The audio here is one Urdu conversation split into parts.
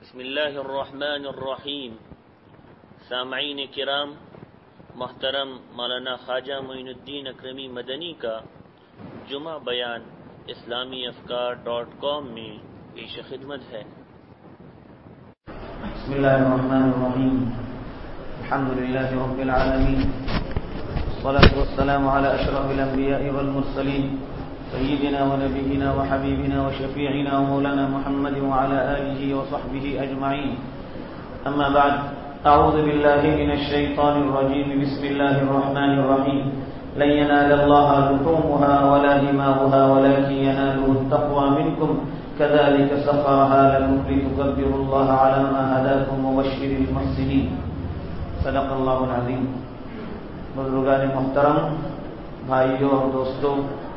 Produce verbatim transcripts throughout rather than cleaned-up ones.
بسم اللہ الرحمن الرحیم۔ سامعین کرام، محترم مولانا خواجہ معین الدین اکرمی مدنی کا جمعہ بیان اسلامی افکار ڈاٹ کام میں پیش خدمت ہے۔ بسم اللہ الرحمن الرحیم، الحمد للہ رب العالمین، والصلاة والسلام علی اشرف الانبیاء والمرسلین، سیدنا ونبینا وحبیبنا وشفیعنا ومولانا محمد وعلى آلہ وصحبہ اجمعین، اما بعد، اعوذ باللہ من الشیطان الرجیم، بسم اللہ الرحمن الرحیم، لن ينال الله لحومها ولا دماؤها ولكن يناله التقوى منكم كذلك سخرها لكم لتكبروا الله على ما هداكم وبشر المحسنين، صدق اللہ العظیم۔ بزرگان محترم، بھائیوں اور دوستوں،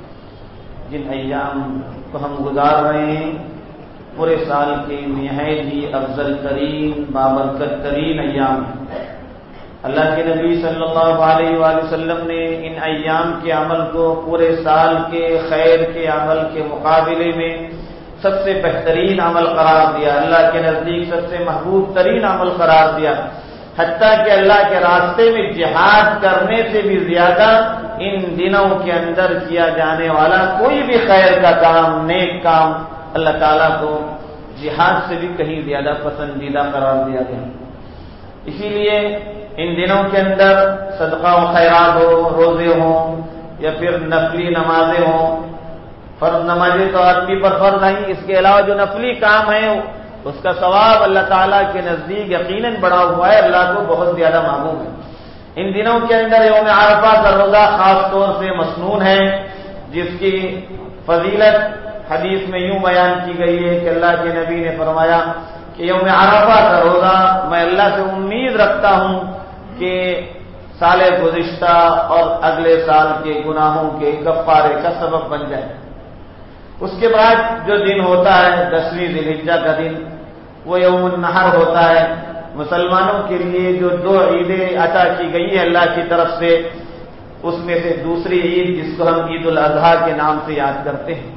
جن ایام کو ہم گزار رہے ہیں پورے سال کے نہایت ہی افضل ترین بابرکت ترین ایام ہیں۔ اللہ کے نبی صلی اللہ علیہ وآلہ وسلم نے ان ایام کے عمل کو پورے سال کے خیر کے عمل کے مقابلے میں سب سے بہترین عمل قرار دیا، اللہ کے نزدیک سب سے محبوب ترین عمل قرار دیا، حتیٰ کہ اللہ کے راستے میں جہاد کرنے سے بھی زیادہ ان دنوں کے اندر کیا جانے والا کوئی بھی خیر کا کام، نیک کام اللہ تعالیٰ کو جہاد سے بھی کہیں زیادہ پسندیدہ قرار دیا گیا۔ اسی لیے ان دنوں کے اندر صدقہ و خیرات ہو، روزے ہوں یا پھر نفلی نمازیں ہوں، فرض نمازیں تو آدمی پر فرض نہیں، اس کے علاوہ جو نفلی کام ہے اس کا ثواب اللہ تعالیٰ کے نزدیک یقیناً بڑا ہوا ہے، اللہ کو بہت زیادہ معلوم ہے۔ ان دنوں کے اندر یوم عرفہ کا روزہ خاص طور سے مسنون ہے، جس کی فضیلت حدیث میں یوں بیان کی گئی ہے کہ اللہ کے نبی نے فرمایا کہ یوم عرفہ کا روزہ میں اللہ سے امید رکھتا ہوں کہ سال گزشتہ اور اگلے سال کے گناہوں کے کفارے کا سبب بن جائے۔ اس کے بعد جو دن ہوتا ہے دسویں ذی الحجہ کا دن، وہ یوم النحر ہوتا ہے۔ مسلمانوں کے لیے جو دو عیدیں عطا کی گئی ہے اللہ کی طرف سے، اس میں سے دوسری عید جس کو ہم عید الاضحیٰ کے نام سے یاد کرتے ہیں۔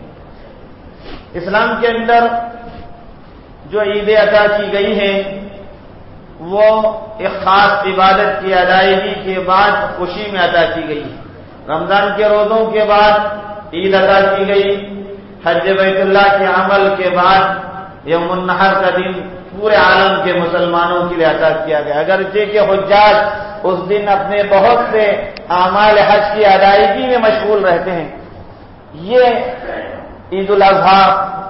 اسلام کے اندر جو عیدیں عطا کی گئی ہیں وہ ایک خاص عبادت کی ادائیگی کے بعد خوشی میں عطا کی گئی۔ رمضان کے روزوں کے بعد عید عطا کی گئی، حج بیت اللہ کے عمل کے بعد یوم النحر کا دن پورے عالم کے مسلمانوں کے لیے عطا کیا گیا، اگرچہ کہ حجاج اس دن اپنے بہت سے اعمال حج کی ادائیگی میں مشغول رہتے ہیں۔ یہ عید الاضحیٰ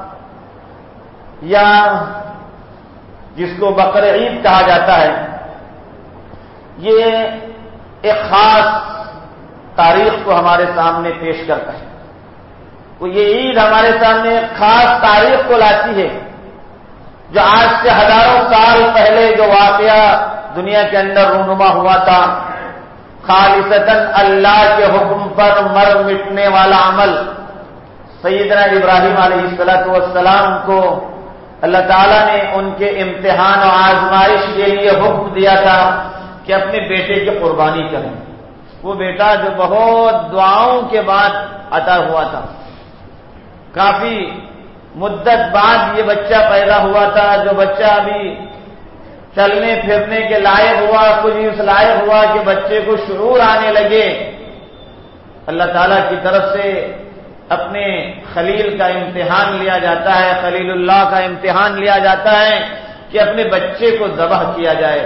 یا جس کو بقر عید کہا جاتا ہے، یہ ایک خاص تاریخ کو ہمارے سامنے پیش کرتا ہے۔ تو یہ عید ہمارے سامنے ایک خاص تاریخ کو لاتی ہے، جو آج سے ہزاروں سال پہلے جو واقعہ دنیا کے اندر رونما ہوا تھا، خالصتاً اللہ کے حکم پر مر مٹنے والا عمل، سیدنا ابراہیم علیہ الصلوۃ والسلام کو اللہ تعالیٰ نے ان کے امتحان و آزمائش کے لیے حکم دیا تھا کہ اپنے بیٹے کی قربانی کریں۔ وہ بیٹا جو بہت دعاؤں کے بعد عطا ہوا تھا، کافی مدت بعد یہ بچہ پیدا ہوا تھا، جو بچہ ابھی چلنے پھرنے کے لائق ہوا، کچھ اس لائق ہوا کہ بچے کو شعور آنے لگے۔ اللہ تعالیٰ کی طرف سے اپنے خلیل کا امتحان لیا جاتا ہے، خلیل اللہ کا امتحان لیا جاتا ہے کہ اپنے بچے کو ذبح کیا جائے۔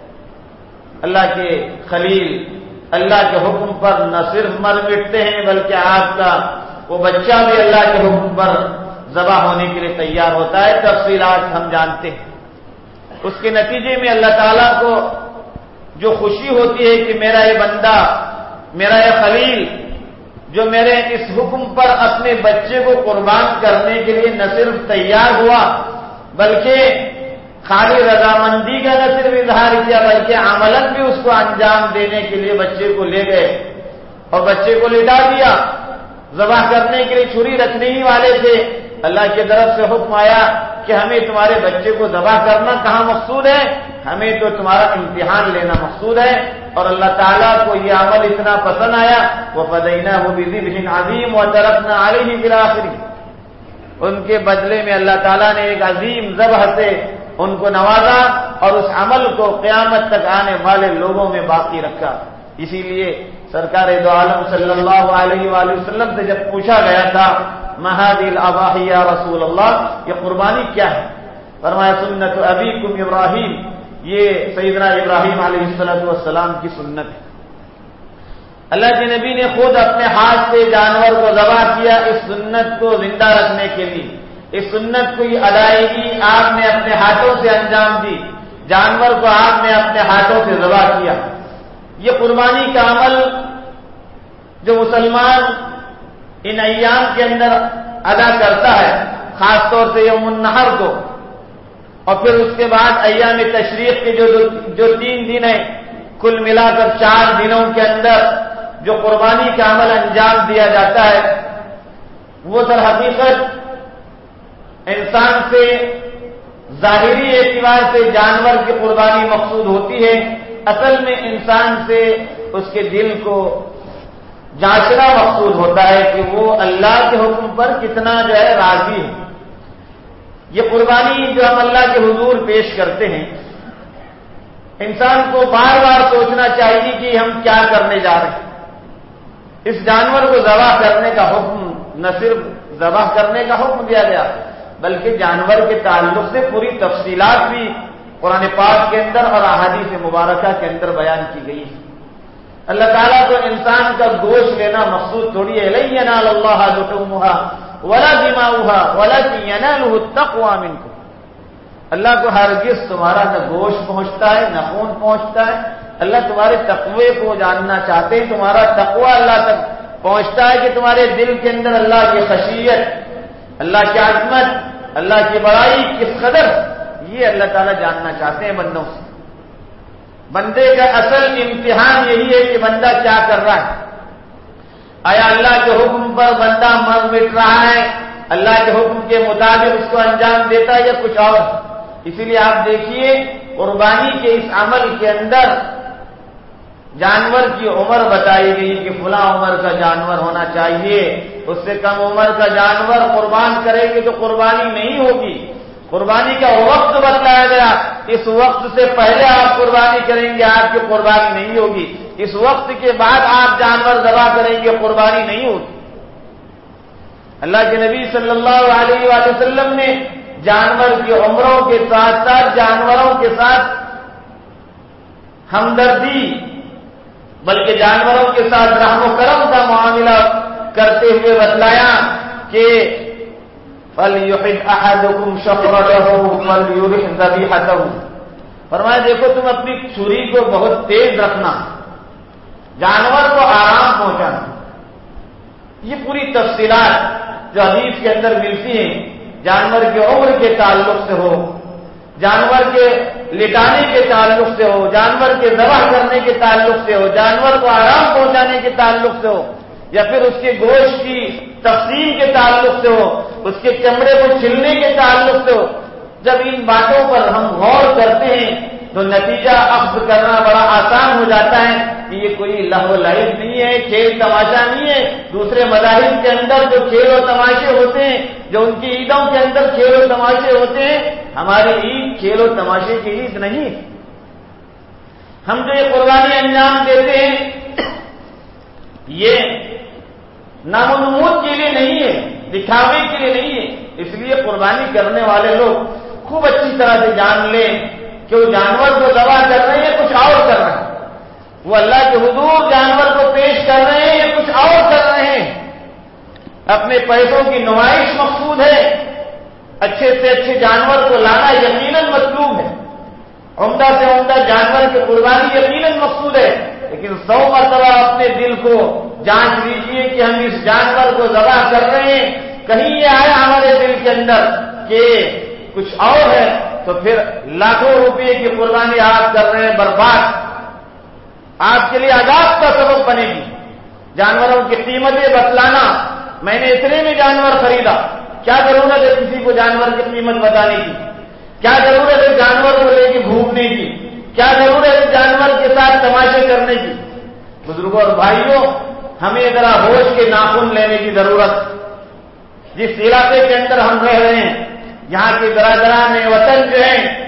اللہ کے خلیل اللہ کے حکم پر نہ صرف مر مٹتے ہیں بلکہ آپ کا وہ بچہ بھی اللہ کے حکم پر ذبح ہونے کے لیے تیار ہوتا ہے۔ تفصیلات ہم جانتے ہیں۔ اس کے نتیجے میں اللہ تعالیٰ کو جو خوشی ہوتی ہے کہ میرا یہ بندہ، میرا یہ خلیل جو میرے اس حکم پر اپنے بچے کو قربان کرنے کے لیے نہ صرف تیار ہوا بلکہ خالی رضامندی کا نہ صرف اظہار کیا بلکہ عملاً بھی اس کو انجام دینے کے لیے بچے کو لے گئے اور بچے کو لٹا دیا۔ ذبح کرنے کے لیے چھری رکھنے ہی والے تھے، اللہ کی طرف سے حکم آیا کہ ہمیں تمہارے بچے کو ذبح کرنا کہاں مقصود ہے، ہمیں تو تمہارا امتحان لینا مقصود ہے۔ اور اللہ تعالیٰ کو یہ عمل اتنا پسند آیا، وَفَدَيْنَاهُ بِذِبْحٍ عَظِيمٍ وَتَرَكْنَا عَلَيْهِ فِي الْآخِرِينَ، ان کے بدلے میں اللہ تعالیٰ نے ایک عظیم ذبح سے ان کو نوازا اور اس عمل کو قیامت تک آنے والے لوگوں میں باقی رکھا۔ اسی لیے سرکار دو عالم صلی اللہ علیہ وآلہ وسلم سے جب پوچھا گیا تھا ما هذه الاضاحی یا رسول اللہ، یہ قربانی کیا ہے؟ فرمایا سنت ابیکم ابراہیم، یہ سیدنا ابراہیم علیہ السلام کی سنت ہے۔ اللہ کے نبی نے خود اپنے ہاتھ سے جانور کو ذبح کیا اس سنت کو زندہ رکھنے کے لیے، اس سنت کو یہ ادائیگی آپ نے اپنے ہاتھوں سے انجام دی، جانور کو آپ نے اپنے ہاتھوں سے ذبح کیا۔ یہ قربانی کا عمل جو مسلمان ان ایام کے اندر ادا کرتا ہے، خاص طور سے یوم النحر کو، اور پھر اس کے بعد ایام تشریق کے جو جو تین دن ہیں، کل ملا کر چار دنوں کے اندر جو قربانی کا عمل انجام دیا جاتا ہے، وہ در حقیقت انسان سے ظاہری اعتبار سے جانور کی قربانی مقصود ہوتی ہے، اصل میں انسان سے اس کے دل کو جانچنا مقصود ہوتا ہے کہ وہ اللہ کے حکم پر کتنا جو ہے راضی ہے۔ یہ قربانی جو ہم اللہ کے حضور پیش کرتے ہیں، انسان کو بار بار سوچنا چاہیے کہ ہم کیا کرنے جا رہے ہیں۔ اس جانور کو ذبح کرنے کا حکم نہ صرف ذبح کرنے کا حکم دیا گیا، بلکہ جانور کے تعلق سے پوری تفصیلات بھی قرآن پاک کے اندر اور احادیث مبارکہ کے اندر بیان کی گئی ہے۔ اللہ تعالیٰ کو انسان کا گوشت لینا مقصود تھوڑی ہے، لن ینال اللہ لحومها ولا دماؤها ولکن ینالہ التقوی منکم۔ اللہ کو ہرگز تمہارا نہ گوشت پہنچتا ہے نہ خون پہنچتا ہے، اللہ تمہارے تقوی کو جاننا چاہتے ہیں، تمہارا تقوی اللہ تک پہنچتا ہے کہ تمہارے دل کے اندر اللہ کی خشیت، اللہ کی عظمت، اللہ کی بڑائی کس قدر، یہ اللہ تعالیٰ جاننا چاہتے ہیں بندوں سے۔ بندے کا اصل امتحان یہی ہے کہ بندہ کیا کر رہا ہے، آیا اللہ کے حکم پر بندہ مر مٹ رہا ہے، اللہ کے حکم کے مطابق اس کو انجام دیتا ہے یا کچھ اور۔ اسی لیے آپ دیکھیے قربانی کے اس عمل کے اندر جانور کی عمر بتائی گئی کہ فلاں عمر کا جانور ہونا چاہیے، اس سے کم عمر کا جانور قربان کریں گے تو قربانی نہیں ہوگی۔ قربانی کا وقت بتلایا گیا، اس وقت سے پہلے آپ قربانی کریں گے آپ کی قربانی نہیں ہوگی، اس وقت کے بعد آپ جانور ذبح کریں گے قربانی نہیں ہوگی۔ اللہ کے نبی صلی اللہ علیہ وآلہ وسلم نے جانور کی عمروں کے ساتھ ساتھ جانوروں کے ساتھ ہمدردی بلکہ جانوروں کے ساتھ رحم و کرم کا معاملہ کرتے ہوئے بتلایا کہ فَلْيُحِدْ أَحَدُكُمْ شَفْرَتَهُ فَلْيُرِحْ ذَبِيحَتَهُ، فرمایا دیکھو تم اپنی چھری کو بہت تیز رکھنا، جانور کو آرام پہنچانا۔ یہ پوری تفصیلات جو حدیث کے اندر ملتی ہیں، جانور کے عمر کے تعلق سے ہو، جانور کے لٹانے کے تعلق سے ہو، جانور کے ذبح کرنے کے تعلق سے ہو، جانور کو آرام پہنچانے کے تعلق سے ہو، یا پھر اس کے گوشت کی تقسیم کے تعلق سے ہو، اس کے چمڑے کو چھلنے کے تعلق سے ہو، جب ان باتوں پر ہم غور کرتے ہیں تو نتیجہ اخذ کرنا بڑا آسان ہو جاتا ہے کہ یہ کوئی لہو لعب نہیں ہے، کھیل تماشا نہیں ہے۔ دوسرے مذاہب کے اندر جو کھیل و تماشے ہوتے ہیں، جو ان کی عیدوں کے اندر کھیل و تماشے ہوتے ہیں، ہماری عید کھیل و تماشے کی عید نہیں ہے۔ ہم جو یہ قربانی انجام دیتے ہیں یہ نام و نمود کے لیے نہیں ہے، دکھاوے کے لیے نہیں ہے۔ اس لیے قربانی کرنے والے لوگ خوب اچھی طرح سے جان لیں کہ وہ جانور کو ذبح کر رہے ہیں یا کچھ اور کر رہے ہیں، وہ اللہ کے حضور جانور کو پیش کر رہے ہیں یا کچھ اور کر رہے ہیں۔ اپنے پیسوں کی نمائش مقصود ہے، اچھے سے اچھے جانور کو لانا یقیناً مطلوب ہے، عمدہ سے عمدہ جانور کی قربانی یقیناً مقصود ہے، لیکن سو مرتبہ اپنے دل کو جانچ لیجیے کہ ہم اس جانور کو ذبح کر رہے ہیں، کہیں یہ آیا ہمارے دل کے اندر کہ کچھ اور ہے تو پھر لاکھوں روپے کی قربانی آپ کر رہے ہیں، برباد، آپ کے لیے عذاب کا سبب بنے گی۔ جانوروں کی قیمتیں بتلانا، میں نے اتنے میں جانور خریدا، کیا ضرورت ہے کسی کو جانور کی قیمت بتانے کی؟ کیا ضرورت ہے جانور کو لے کے گھومنے کی؟ کیا ضرورت ہے جانور کے ساتھ تماشے کرنے کی؟ بزرگوں اور بھائیوں، ہمیں ذرا ہوش کے ناخن لینے کی ضرورت۔ جس علاقے کے اندر ہم رہ رہے ہیں، یہاں کے برادران وطن جو ہیں،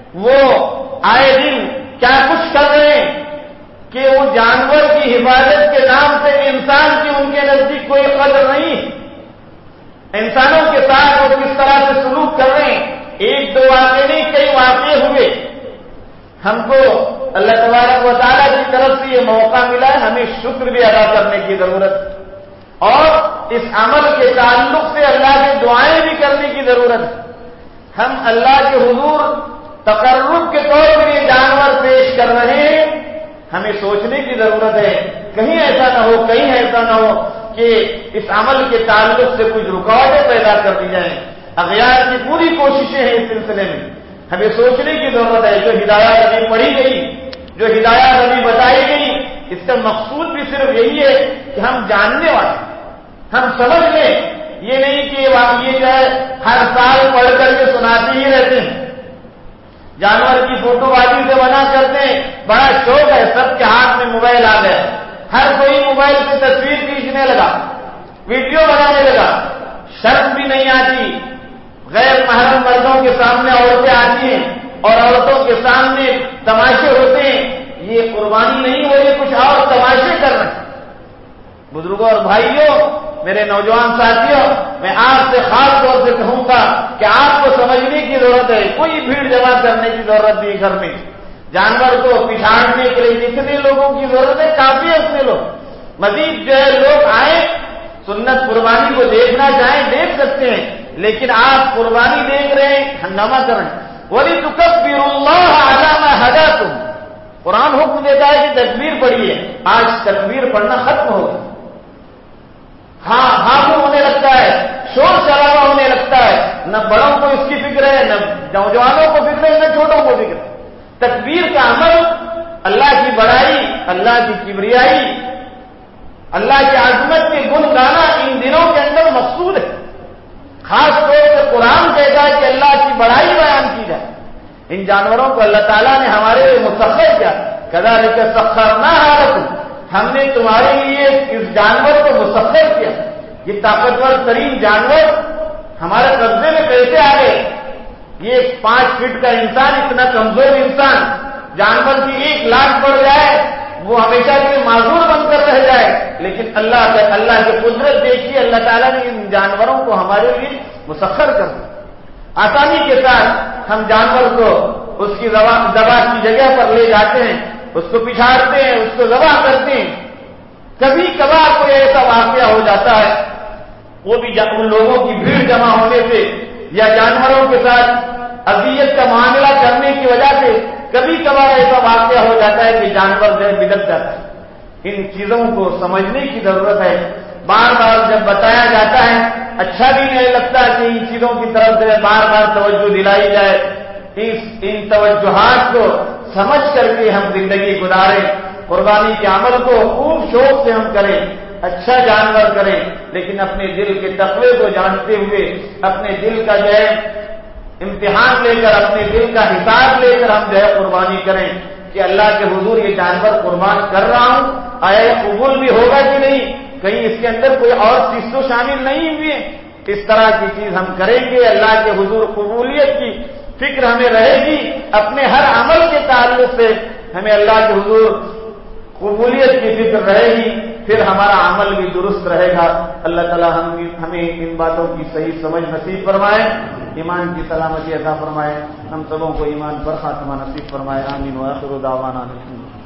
وہ آئے دن کیا کچھ کر رہے ہیں کہ وہ جانور کی حفاظت کے نام سے انسان کی ان کے نزدیک کوئی قدر نہیں. انسانوں کے ساتھ وہ کس طرح سے سلوک کر رہے ہیں. ایک دو واقعے نہیں، کئی واقعے ہوئے. ہم کو اللہ تبارک و تعالیٰ کی طرف سے یہ موقع ملا ہے، ہمیں شکر بھی ادا کرنے کی ضرورت اور اس عمل کے تعلق سے اللہ کی دعائیں بھی کرنے کی ضرورت ہے. ہم اللہ کے حضور تقرب کے طور پر یہ جانور پیش کر رہے ہیں، ہمیں سوچنے کی ضرورت ہے کہیں ایسا نہ ہو کہیں ایسا نہ ہو کہ اس عمل کے تعلق سے کچھ رکاوٹیں پیدا کر دی جائیں. اغیار کی پوری کوششیں ہیں اس سلسلے میں، ہمیں سوچنے کی ضرورت ہے. جو ہدایات ابھی پڑھی گئی، جو ہدایات ابھی بتائی گئی، اس کا مقصود بھی صرف یہی ہے کہ ہم جاننے والے، ہم سمجھ لیں. یہ نہیں کہ یہ جو ہے ہر سال پڑھ کر کے سناتے ہی رہتے ہیں. جانور کی فوٹو بازی سے منع کرتے ہیں، بڑا شوق ہے، سب کے ہاتھ میں موبائل آ گیا، ہر کوئی موبائل سے تصویر کھینچنے لگا، ویڈیو بنانے لگا. شرم بھی نہیں آتی، غیر محرم مردوں کے سامنے عورتیں آتی ہیں اور عورتوں کے سامنے تماشے ہوتے ہیں. یہ قربانی نہیں ہو رہی، کچھ اور تماشے کر رہے ہیں. بزرگوں اور بھائیوں، میرے نوجوان ساتھیوں، میں آپ سے خاص طور سے کہوں گا کہ آپ کو سمجھنے کی ضرورت ہے. کوئی بھیڑ جمع کرنے کی ضرورت نہیں گھر میں. جانور کو پچھاڑنے کے لیے جتنے لوگوں کی ضرورت ہے کافی ہے اتنے لوگ. مزید جو ہے لوگ آئیں، سنت قربانی کو دیکھنا چاہیں دیکھ سکتے ہیں، لیکن آپ قربانی دیکھ رہے ہیں، ہنگامہ کر رہے ہیں. وَلِتُكَبِّرُوا اللَّهَ عَلَىٰ مَا هَدَاكُمْ. قرآن حکم دیتا ہے کہ تکبیر پڑھیے. آج تکبیر پڑھنا ختم ہو گیا. ہاں ہاں ہونے لگتا ہے، شور شرابہ ہونے لگتا ہے، نہ بڑوں کو اس کی فکر ہے، نہ نوجوانوں کو فکر ہے، نہ چھوٹوں کو فکر ہے. تکبیر کا عمل اللہ کی بڑائی، اللہ کی کبریائی، اللہ کی عظمت کے گن گانا ان دنوں کے اندر مقصود ہے. خاص طور سے قرآن کہتا ہے کہ اللہ کی بڑائی بیان کی جائے. ان جانوروں کو اللہ تعالیٰ نے ہمارے لیے مسخر کیا. کذالک سخرناھا لکم، ہم نے تمہارے لیے اس جانور کو مسخر کیا. یہ طاقتور ترین جانور ہمارے قبضے میں کیسے آ گئے؟ یہ پانچ فٹ کا انسان، اتنا کمزور انسان، جانور کی ایک لاکھ پڑ جائے وہ ہمیشہ کے لیے معذور بن کر رہ جائے. لیکن اللہ کا اللہ کی قدرت دیکھیے، اللہ تعالیٰ نے ان جانوروں کو ہمارے لیے مسخر کر دیا. آسانی کے ساتھ ہم جانور کو اس کی ذبح کی جگہ پر لے جاتے ہیں، اس کو پچھاڑتے ہیں، اس کو ذبح کرتے ہیں. کبھی کبھار کوئی ایسا واقعہ ہو جاتا ہے، وہ بھی ان لوگوں کی بھیڑ جمع ہونے سے یا جانوروں کے ساتھ اذیت کا معاملہ کرنے کی وجہ سے کبھی کبھار ایسا واقعہ ہو جاتا ہے کہ جانور جو ہے بگڑ جاتا ہے. ان چیزوں کو سمجھنے کی ضرورت ہے. بار بار جب بتایا جاتا ہے اچھا بھی نہیں لگتا کہ ان چیزوں کی طرف سے بار بار توجہ دلائی جائے. اس ان توجہات کو سمجھ کر کے ہم زندگی گزاریں. قربانی کے عمل کو خوب شوق سے ہم کریں، اچھا جانور کریں، لیکن اپنے دل کے تقوی کو جانتے ہوئے اپنے دل کا جو ہے امتحان لے کر، اپنے دل کا حساب لے کر ہم جو ہے قربانی کریں کہ اللہ کے حضور یہ جانور قربان کر رہا ہوں، آیا یہ قبول بھی ہوگا کہ نہیں، کہیں اس کے اندر کوئی اور چیز تو شامل نہیں ہوئی. اس طرح کی چیز ہم کریں گے، اللہ کے حضور قبولیت کی فکر ہمیں رہے گی. اپنے ہر عمل کے تعلق سے ہمیں اللہ کے حضور قبولیت کی فکر رہے گی، پھر ہمارا عمل بھی درست رہے گا. اللہ تعالیٰ ہمیں ان باتوں کی صحیح سمجھ نصیب فرمائے، ایمان کی سلامتی عطا فرمائے، ہم سبوں کو ایمان پر خاتمہ نصیب فرمائے. آمین. وآخر دعوانا